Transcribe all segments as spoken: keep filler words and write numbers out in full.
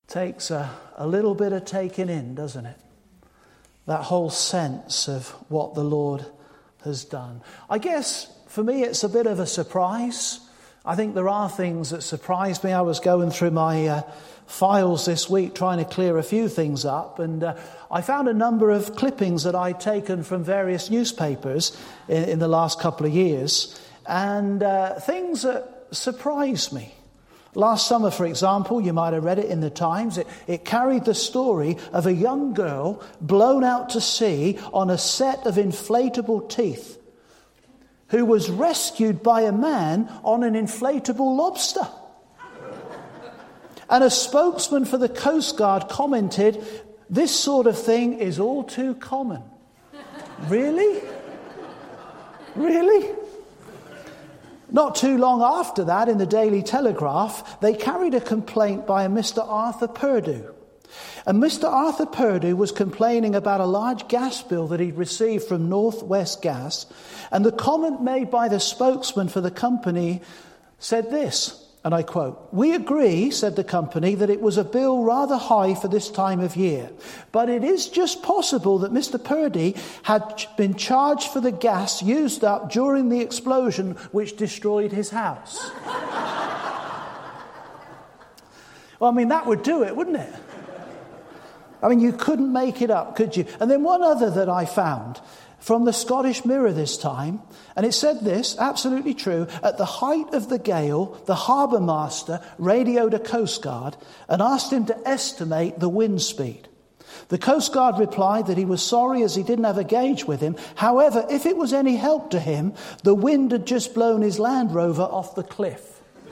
takes a, a little bit of taking in, doesn't it? That whole sense of what the Lord has done. I guess for me it's a bit of a surprise. I think there are things that surprised me. I was going through my uh, files this week trying to clear a few things up, and uh, I found a number of clippings that I'd taken from various newspapers in, in the last couple of years, and uh, things that surprised me. Last summer, for example, you might have read it in the Times, it, it carried the story of a young girl blown out to sea on a set of inflatable teeth, who was rescued by a man on an inflatable lobster. And a spokesman for the Coast Guard commented, "This sort of thing is all too common." Really? Really? Not too long after that, in the Daily Telegraph, they carried a complaint by a Mister Arthur Purdue. And Mister Arthur Purdue was complaining about a large gas bill that he'd received from Northwest Gas. And the comment made by the spokesman for the company said this, and I quote, "We agree," said the company, "that it was a bill rather high for this time of year. But it is just possible that Mister Purdy had been charged for the gas used up during the explosion which destroyed his house." Well, I mean, that would do it, wouldn't it? I mean, you couldn't make it up, could you? And then one other that I found from the Scottish Mirror this time, and it said this, absolutely true: "At the height of the gale, the harbour master radioed a Coast Guard and asked him to estimate the wind speed. The Coast Guard replied that he was sorry as he didn't have a gauge with him. However, if it was any help to him, the wind had just blown his Land Rover off the cliff."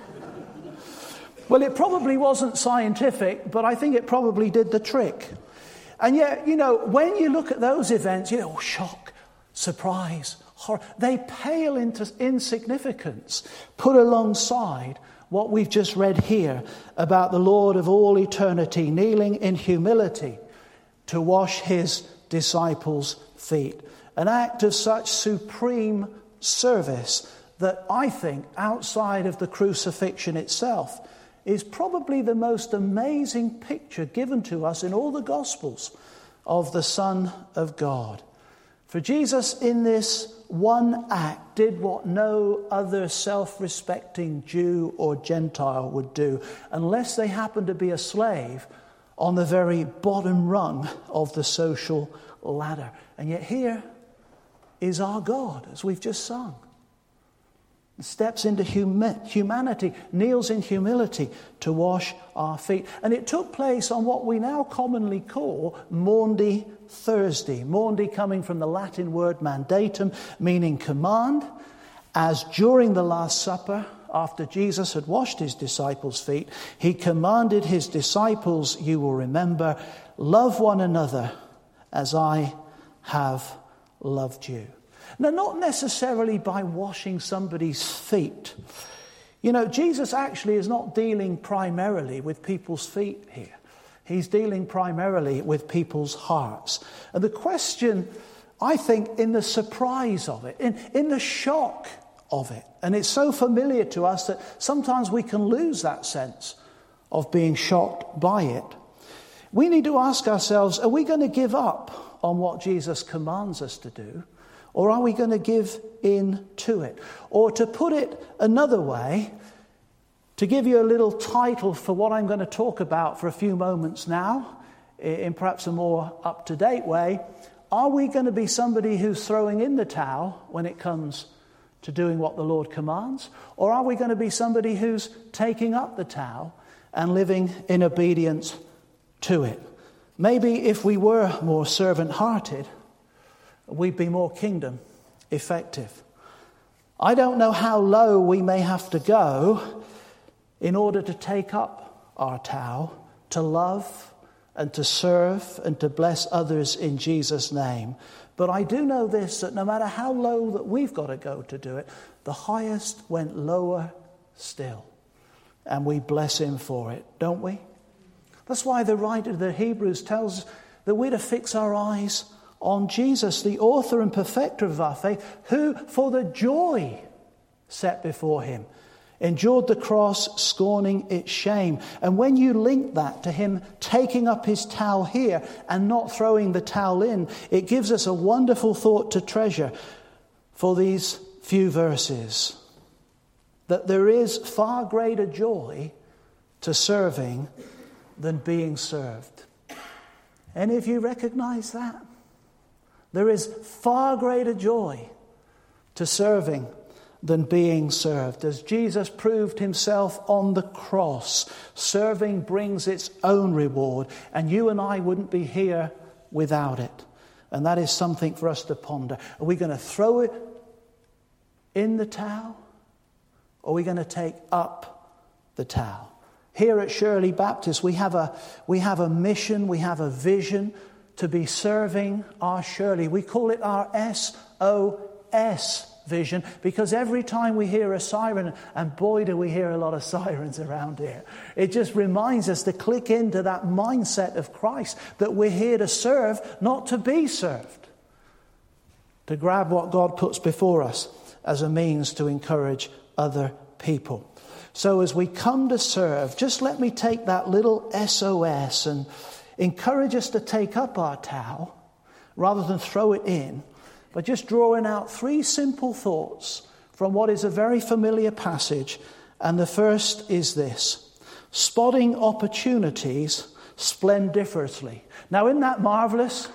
Well, it probably wasn't scientific, but I think it probably did the trick. And yet, you know, when you look at those events, you know, oh, shock, surprise, horror, they pale into insignificance put alongside what we've just read here about the Lord of all eternity kneeling in humility to wash his disciples' feet. An act of such supreme service that I think, outside of the crucifixion itself, is probably the most amazing picture given to us in all the Gospels of the Son of God. For Jesus, in this one act, did what no other self-respecting Jew or Gentile would do, unless they happened to be a slave on the very bottom rung of the social ladder. And yet here is our God, as we've just sung. Steps into humi- humanity, kneels in humility to wash our feet. And it took place on what we now commonly call Maundy Thursday. Maundy coming from the Latin word mandatum, meaning command, as during the Last Supper, after Jesus had washed his disciples' feet, he commanded his disciples, you will remember, "Love one another as I have loved you." Now, not necessarily by washing somebody's feet. You know, Jesus actually is not dealing primarily with people's feet here. He's dealing primarily with people's hearts. And the question, I think, in the surprise of it, in, in the shock of it, and it's so familiar to us that sometimes we can lose that sense of being shocked by it. We need to ask ourselves, are we going to give up on what Jesus commands us to do? Or are we going to give in to it? Or to put it another way, to give you a little title for what I'm going to talk about for a few moments now, in perhaps a more up-to-date way, are we going to be somebody who's throwing in the towel when it comes to doing what the Lord commands? Or are we going to be somebody who's taking up the towel and living in obedience to it? Maybe if we were more servant-hearted, we'd be more kingdom effective. I don't know how low we may have to go in order to take up our towel, to love and to serve and to bless others in Jesus' name. But I do know this, that no matter how low that we've got to go to do it, the highest went lower still. And we bless him for it, don't we? That's why the writer of the Hebrews tells us that we're to fix our eyes on Jesus, the author and perfecter of our faith, who for the joy set before him endured the cross, scorning its shame. And when you link that to him taking up his towel here and not throwing the towel in, it gives us a wonderful thought to treasure for these few verses. That there is far greater joy to serving than being served. Any of you recognize that? There is far greater joy to serving than being served. As Jesus proved himself on the cross, serving brings its own reward, and you and I wouldn't be here without it. And that is something for us to ponder. Are we going to throw it in the towel, or are we going to take up the towel? Here at Shirley Baptist, we have a we have a mission, we have a vision to be serving our Shirley. We call it our S O S vision, because every time we hear a siren, and boy do we hear a lot of sirens around here, it just reminds us to click into that mindset of Christ, that we're here to serve, not to be served. To grab what God puts before us as a means to encourage other people. So as we come to serve, just let me take that little S O S and encourage us to take up our towel rather than throw it in, but just drawing out three simple thoughts from what is a very familiar passage. And the first is this: spotting opportunities splendiferously. Now, isn't that marvelous?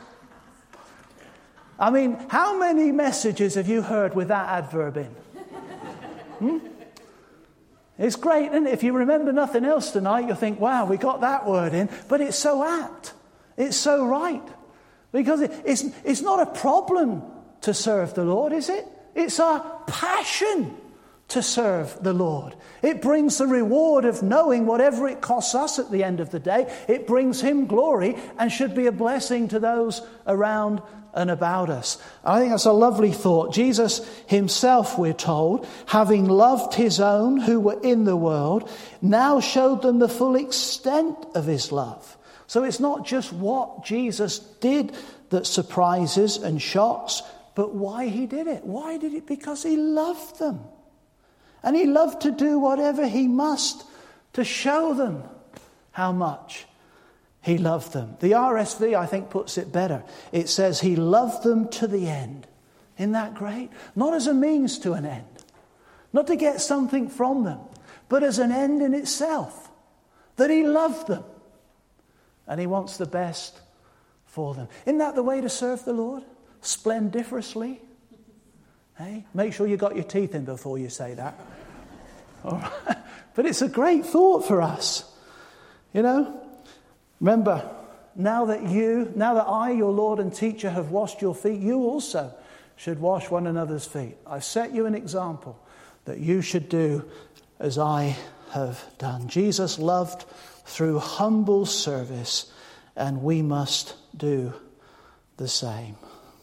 I mean, how many messages have you heard with that adverb in? Hmm? It's great, isn't it? If you remember nothing else tonight, you'll think, wow, we got that word in. But it's so apt. It's so right. Because it, it's, it's not a problem to serve the Lord, is it? It's our passion to serve the Lord. It brings the reward of knowing whatever it costs us at the end of the day, it brings him glory and should be a blessing to those around and about us. I think that's a lovely thought. Jesus himself, we're told, having loved his own who were in the world, now showed them the full extent of his love. So it's not just what Jesus did that surprises and shocks, but why he did it. Why did it? Because he loved them. And he loved to do whatever he must to show them how much he loved them. The R S V, I think, puts it better. It says he loved them to the end. Isn't that great? Not as a means to an end. Not to get something from them, but as an end in itself. That he loved them. And he wants the best for them. Isn't that the way to serve the Lord? Splendiferously. Hey, make sure you got your teeth in before you say that. All right. But it's a great thought for us. You know, remember, now that you, now that I, your Lord and teacher, have washed your feet, you also should wash one another's feet. I've set you an example that you should do as I have done. Jesus loved through humble service, and we must do the same.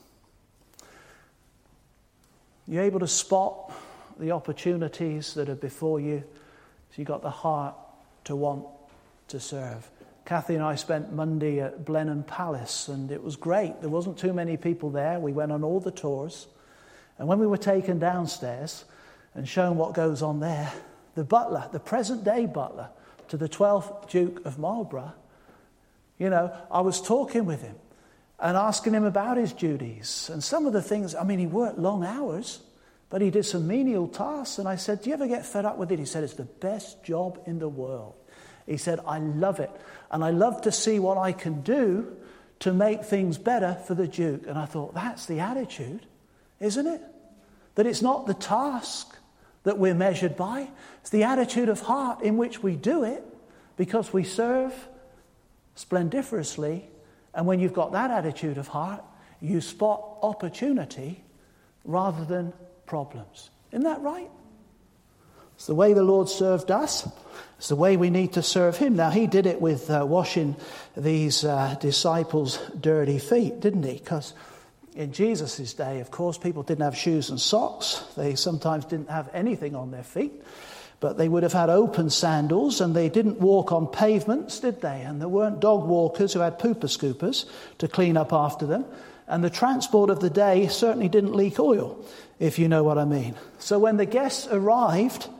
You're able to spot the opportunities that are before you, so you've got the heart to want to serve. Kathy and I spent Monday at Blenheim Palace, and it was great. There wasn't too many people there. We went on all the tours, and when we were taken downstairs and shown what goes on there, the butler, the present-day butler to the twelfth Duke of Marlborough, you know, I was talking with him and asking him about his duties. And some of the things, I mean, he worked long hours, but he did some menial tasks. And I said, do you ever get fed up with it? He said, it's the best job in the world. He said, I love it. And I love to see what I can do to make things better for the Duke. And I thought, that's the attitude, isn't it? That it's not the task that we're measured by. It's the attitude of heart in which we do it, because we serve splendiferously. And when you've got that attitude of heart, you spot opportunity rather than problems. Isn't that right? It's the way the Lord served us. It's the way we need to serve him. Now, he did it with uh, washing these uh, disciples' dirty feet, didn't he? Because in Jesus' day, of course, people didn't have shoes and socks. They sometimes didn't have anything on their feet. But they would have had open sandals, and they didn't walk on pavements, did they? And there weren't dog walkers who had pooper scoopers to clean up after them. And the transport of the day certainly didn't leak oil, if you know what I mean. So when the guests arrived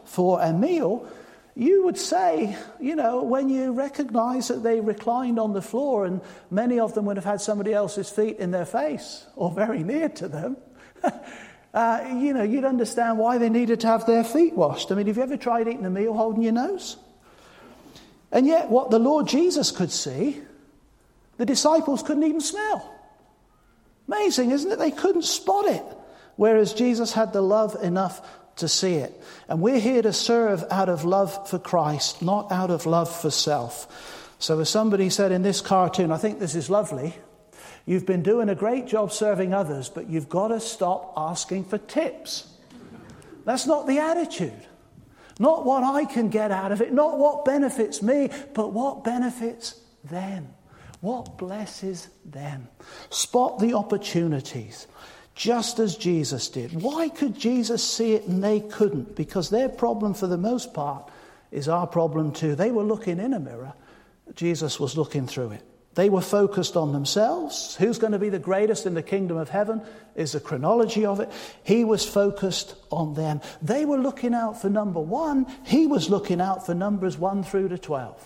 for a meal, you would say, you know, when you recognize that they reclined on the floor and many of them would have had somebody else's feet in their face or very near to them, uh, you know, you'd understand why they needed to have their feet washed. I mean, have you ever tried eating a meal holding your nose? And yet what the Lord Jesus could see, the disciples couldn't even smell. Amazing, isn't it? They couldn't spot it. Whereas Jesus had the love enough to see it. And we're here to serve out of love for Christ, not out of love for self. So as somebody said in this cartoon, I think this is lovely, you've been doing a great job serving others, but you've got to stop asking for tips. That's not the attitude. Not what I can get out of it, not what benefits me, but what benefits them. What blesses them. Spot the opportunities, just as Jesus did. Why could Jesus see it and they couldn't? Because their problem, for the most part, is our problem too. They were looking in a mirror. Jesus was looking through it. They were focused on themselves. Who's going to be the greatest in the kingdom of heaven is the chronology of it. He was focused on them. They were looking out for number one. He was looking out for numbers one through to twelve.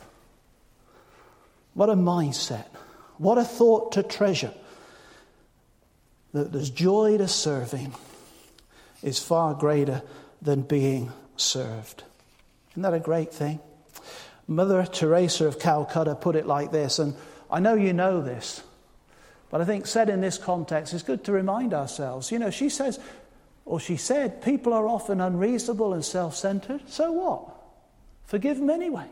What a mindset. What a thought to treasure. That there's joy to serving is far greater than being served. Isn't that a great thing? Mother Teresa of Calcutta put it like this, and I know you know this, but I think said in this context, it's good to remind ourselves. You know, she says, or she said, people are often unreasonable and self-centered. So what? Forgive them anyway.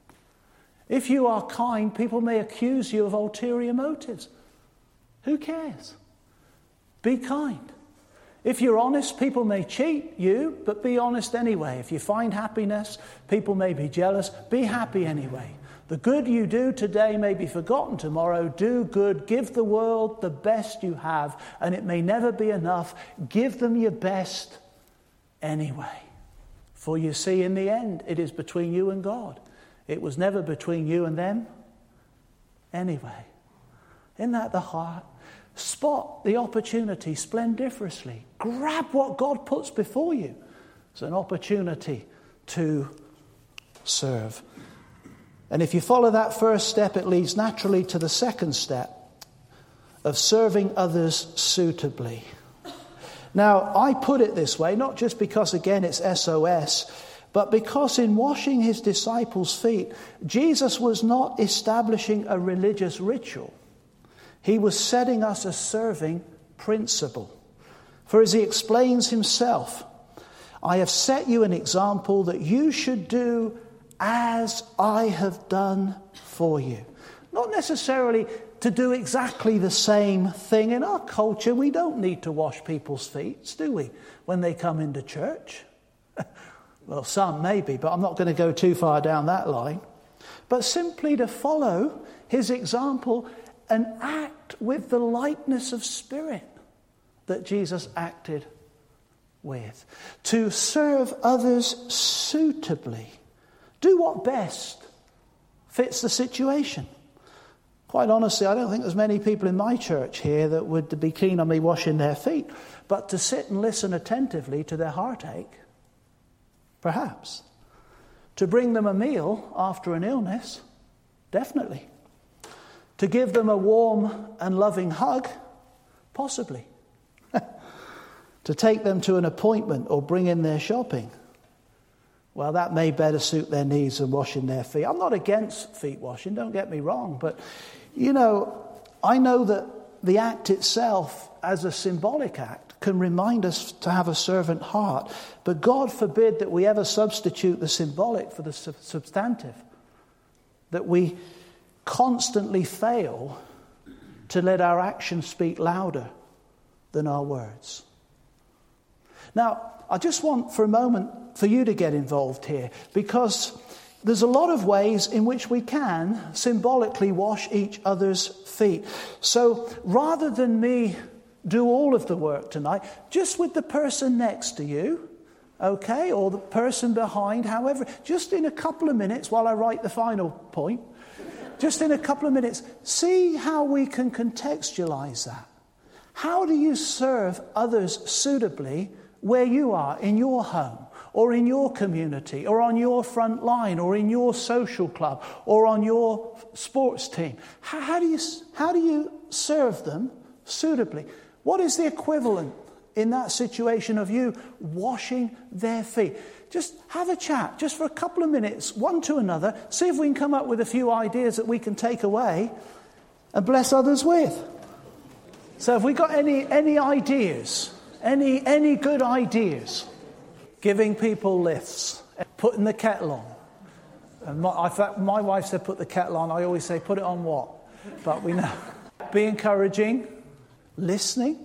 If you are kind, people may accuse you of ulterior motives. Who cares? Be kind. If you're honest, people may cheat you, but be honest anyway. If you find happiness, people may be jealous. Be happy anyway. The good you do today may be forgotten tomorrow. Do good. Give the world the best you have, and it may never be enough. Give them your best anyway. For you see, in the end, it is between you and God. It was never between you and them anyway. Isn't that the heart? Spot the opportunity splendiferously. Grab what God puts before you. It's an opportunity to serve. And if you follow that first step, it leads naturally to the second step of serving others suitably. Now, I put it this way, not just because, again, it's S O S, but because in washing his disciples' feet, Jesus was not establishing a religious ritual. He was setting us a serving principle. For as he explains himself, I have set you an example that you should do as I have done for you. Not necessarily to do exactly the same thing. In our culture, we don't need to wash people's feet, do we, when they come into church? Well, some maybe, but I'm not going to go too far down that line. But simply to follow his example and act with the lightness of spirit that Jesus acted with. To serve others suitably. Do what best fits the situation. Quite honestly, I don't think there's many people in my church here that would be keen on me washing their feet. But to sit and listen attentively to their heartache, perhaps. To bring them a meal after an illness, definitely. To give them a warm and loving hug, possibly. To take them to an appointment or bring in their shopping, well, that may better suit their needs than washing their feet. I'm not against feet washing, don't get me wrong. But, you know, I know that the act itself, as a symbolic act, can remind us to have a servant heart. But God forbid that we ever substitute the symbolic for the substantive. That we constantly fail to let our actions speak louder than our words. Now, I just want for a moment for you to get involved here, because there's a lot of ways in which we can symbolically wash each other's feet. So rather than me do all of the work tonight, just with the person next to you, okay, or the person behind, however, just in a couple of minutes while I write the final point, just in a couple of minutes, see how we can contextualize that. How do you serve others suitably where you are, in your home, or in your community, or on your front line, or in your social club, or on your sports team? How, how do you, how do you serve them suitably? What is the equivalent in that situation of you washing their feet? Just have a chat, just for a couple of minutes, one to another. See if we can come up with a few ideas that we can take away and bless others with. So have we got any any ideas? Any any good ideas? Giving people lifts, putting the kettle on. And my, I thought, my wife said put the kettle on. I always say put it on what? But we know. Be encouraging, listening.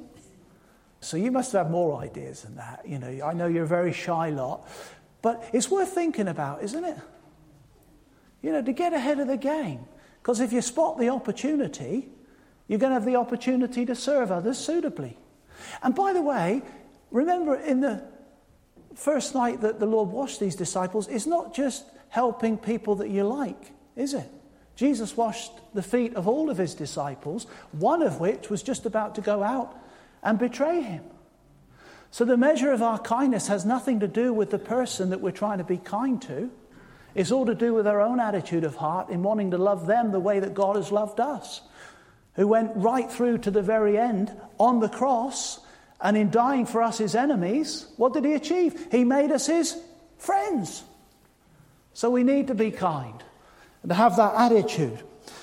So you must have more ideas than that. You know, I know you're a very shy lot. But it's worth thinking about, isn't it? You know, to get ahead of the game. Because if you spot the opportunity, you're going to have the opportunity to serve others suitably. And by the way, remember in the first night that the Lord washed these disciples, it's not just helping people that you like, is it? Jesus washed the feet of all of his disciples, one of which was just about to go out and betray him. So the measure of our kindness has nothing to do with the person that we're trying to be kind to. It's all to do with our own attitude of heart in wanting to love them the way that God has loved us, who went right through to the very end on the cross, and in dying for us, his enemies, what did he achieve? He made us his friends. So we need to be kind and to have that attitude.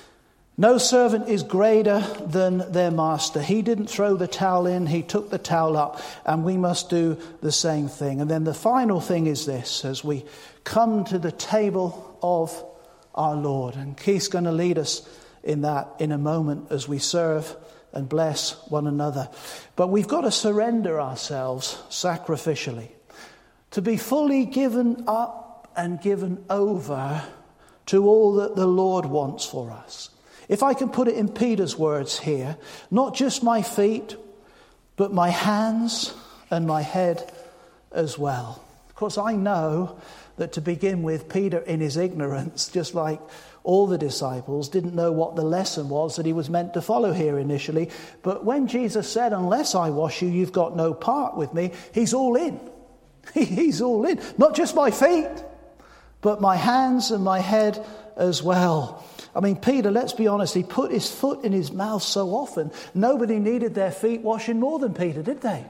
No servant is greater than their master. He didn't throw the towel in, he took the towel up, and we must do the same thing. And then the final thing is this, as we come to the table of our Lord. And Keith's going to lead us in that in a moment as we serve and bless one another. But we've got to surrender ourselves sacrificially, to be fully given up and given over to all that the Lord wants for us. If I can put it in Peter's words here, not just my feet, but my hands and my head as well. Of course, I know that to begin with, Peter, in his ignorance, just like all the disciples, didn't know what the lesson was that he was meant to follow here initially. But when Jesus said, unless I wash you, you've got no part with me, he's all in. He's all in. Not just my feet, but my hands and my head as well. I mean, Peter, let's be honest, he put his foot in his mouth so often. Nobody needed their feet washing more than Peter, did they?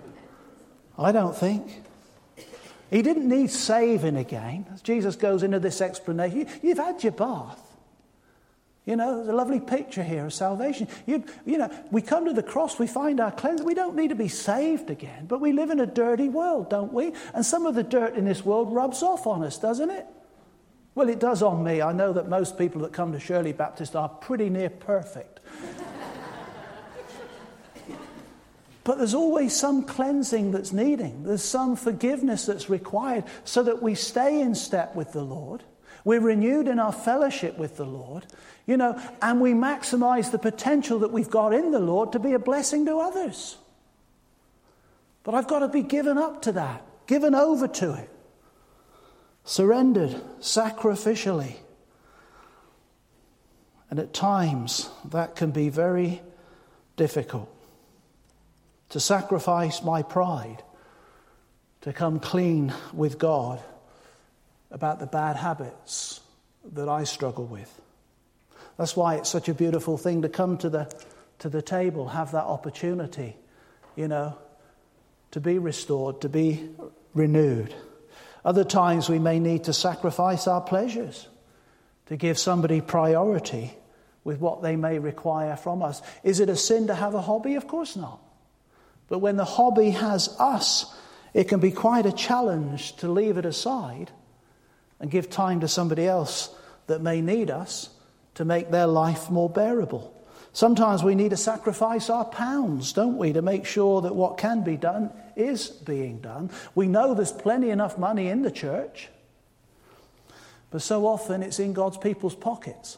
I don't think. He didn't need saving again. As Jesus goes into this explanation, you've had your bath. You know, there's a lovely picture here of salvation. You, you know, we come to the cross, we find our cleansing. We don't need to be saved again, but we live in a dirty world, don't we? And some of the dirt in this world rubs off on us, doesn't it? Well, it does on me. I know that most people that come to Shirley Baptist are pretty near perfect. But there's always some cleansing that's needing. There's some forgiveness that's required so that we stay in step with the Lord. We're renewed in our fellowship with the Lord, you know, and we maximize the potential that we've got in the Lord to be a blessing to others. But I've got to be given up to that, given over to it. Surrendered sacrificially. And at times that can be very difficult. To sacrifice my pride, to come clean with God about the bad habits that I struggle with. That's why it's such a beautiful thing to come to the to the table, have that opportunity, you know, to be restored, to be renewed. Other times we may need to sacrifice our pleasures, to give somebody priority with what they may require from us. Is it a sin to have a hobby? Of course not. But when the hobby has us, it can be quite a challenge to leave it aside and give time to somebody else that may need us to make their life more bearable. Sometimes we need to sacrifice our pounds, don't we, to make sure that what can be done is being done. We know there's plenty enough money in the church, but so often it's in God's people's pockets.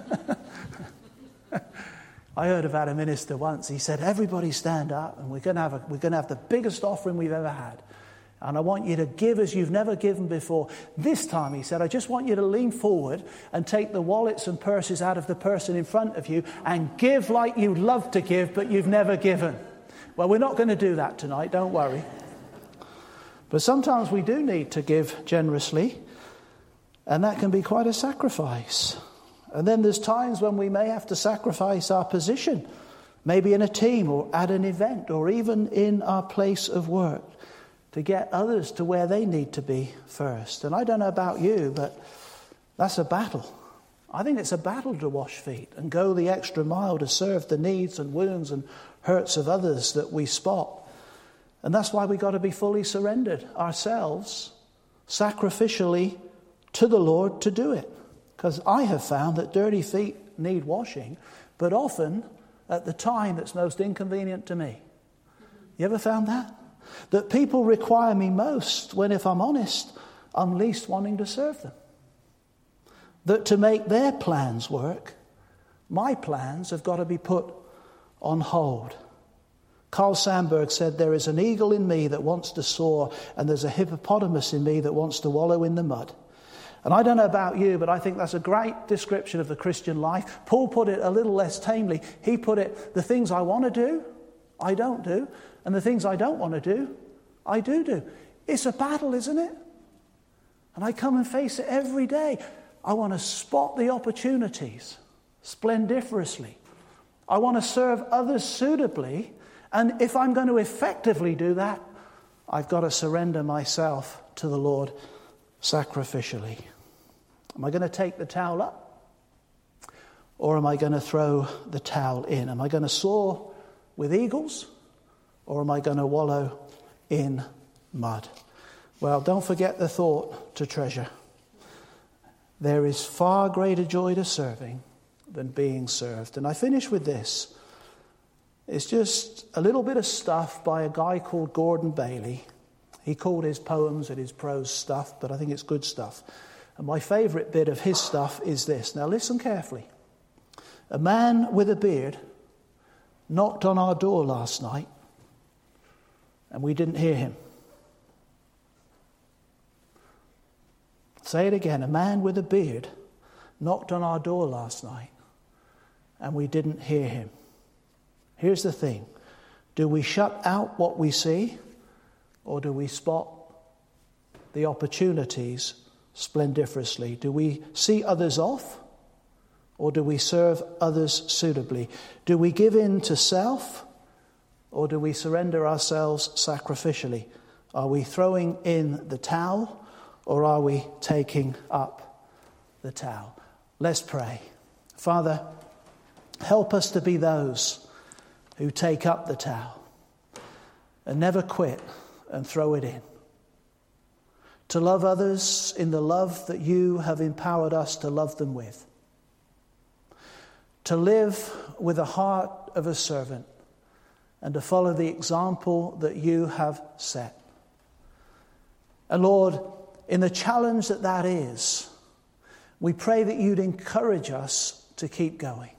I heard about a minister once. He said, everybody stand up and we're going to have a, we're going to have the biggest offering we've ever had. And I want you to give as you've never given before. This time, he said, I just want you to lean forward and take the wallets and purses out of the person in front of you and give like you love to give, but you've never given. Well, we're not going to do that tonight, don't worry. But sometimes we do need to give generously, and that can be quite a sacrifice. And then there's times when we may have to sacrifice our position, maybe in a team or at an event or even in our place of work, to get others to where they need to be first. And I don't know about you, but that's a battle. I think it's a battle to wash feet and go the extra mile to serve the needs and wounds and hurts of others that we spot. And that's why we've got to be fully surrendered ourselves, sacrificially to the Lord to do it. Because I have found that dirty feet need washing, but often at the time that's most inconvenient to me. You ever found that? That people require me most when, if I'm honest, I'm least wanting to serve them. That to make their plans work, my plans have got to be put on hold. Carl Sandburg said, there is an eagle in me that wants to soar, and there's a hippopotamus in me that wants to wallow in the mud. And I don't know about you, but I think that's a great description of the Christian life. Paul put it a little less tamely. He put it, the things I want to do, I don't do. And the things I don't want to do, I do do. It's a battle, isn't it? And I come and face it every day. I want to spot the opportunities splendiferously. I want to serve others suitably. And if I'm going to effectively do that, I've got to surrender myself to the Lord sacrificially. Am I going to take the towel up? Or am I going to throw the towel in? Am I going to soar with eagles? Or am I going to wallow in mud? Well, don't forget the thought to treasure. There is far greater joy to serving than being served. And I finish with this. It's just a little bit of stuff by a guy called Gordon Bailey. He called his poems and his prose stuff, but I think it's good stuff. And my favourite bit of his stuff is this. Now listen carefully. A man with a beard knocked on our door last night, and we didn't hear him. Say it again. A man with a beard knocked on our door last night, and we didn't hear him. Here's the thing. Do we shut out what we see, or do we spot the opportunities splendiferously? Do we see others off, or do we serve others suitably? Do we give in to self, or do we surrender ourselves sacrificially? Are we throwing in the towel, or are we taking up the towel? Let's pray. Father, help us to be those who take up the towel and never quit and throw it in. To love others in the love that you have empowered us to love them with. To live with the heart of a servant and to follow the example that you have set. And Lord, in the challenge that that is, we pray that you'd encourage us to keep going.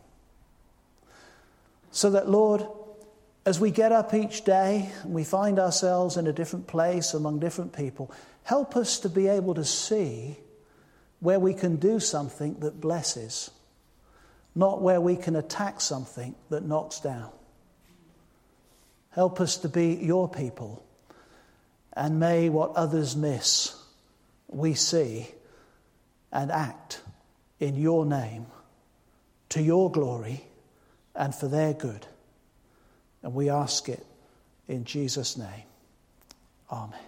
So that, Lord, as we get up each day and we find ourselves in a different place among different people, help us to be able to see where we can do something that blesses, not where we can attack something that knocks down. Help us to be your people, and may what others miss, we see and act in your name, to your glory, and for their good. And we ask it in Jesus' name. Amen.